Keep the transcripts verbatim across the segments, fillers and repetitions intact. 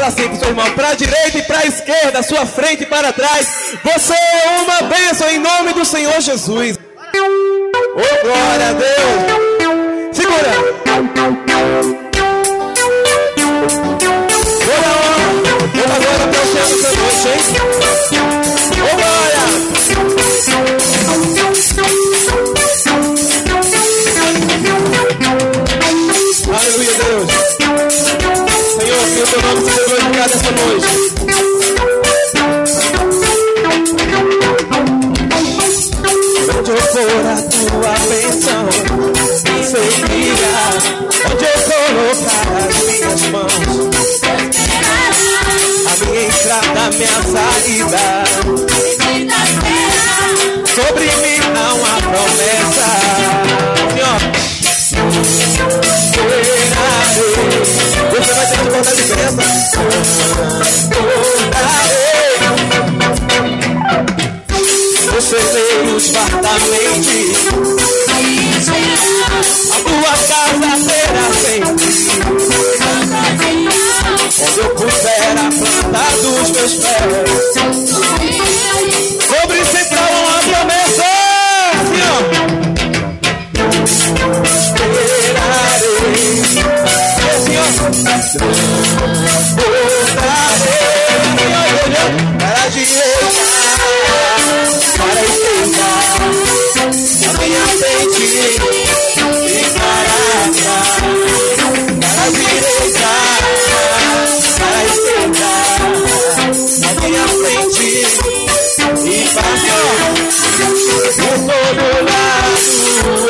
Fala assim com seu irmão, pra direita e pra esquerda, sua frente e para trás. Você é uma bênção em nome do Senhor Jesus. Oh, glória a Deus. Segura. Toda hora. Toda agora para o céu dessa noite, hein? Oh, glória. Aleluia, Deus. Senhor, que o teu nome seja glorificado essa noite. Onde eu for a tua bênção me seguirá. Onde eu colocar as minhas mãos, a minha entrada, a minha saída, sobre mim não há promessa. Senhor, você vai ter que botar a diferença. Você veio fartamente, a tua casa será sempre onde eu puser a planta dos meus pés. Sobre central uma promessa, esperarei, Senhor, voltarei para a direita, para a esquerda, a minha frente e para trás, para a direita, para a esquerda, a minha frente e para trás, por todo lado,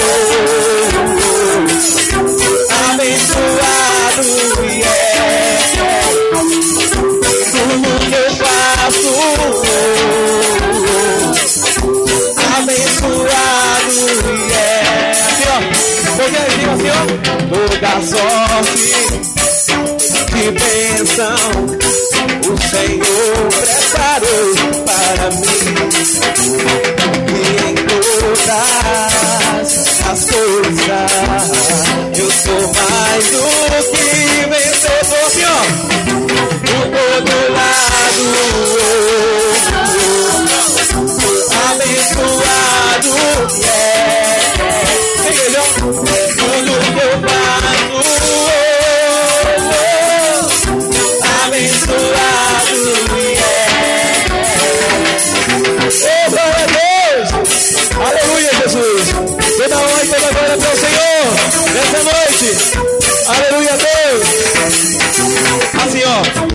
abençoado e é tudo que eu faço. Abençoado e é assim, ó, porque assim, assim, ó, toda sorte de bênção o Senhor preparou para mim, e em todas as coisas eu sou mais do que vencedor, assim, ó, por todo lado.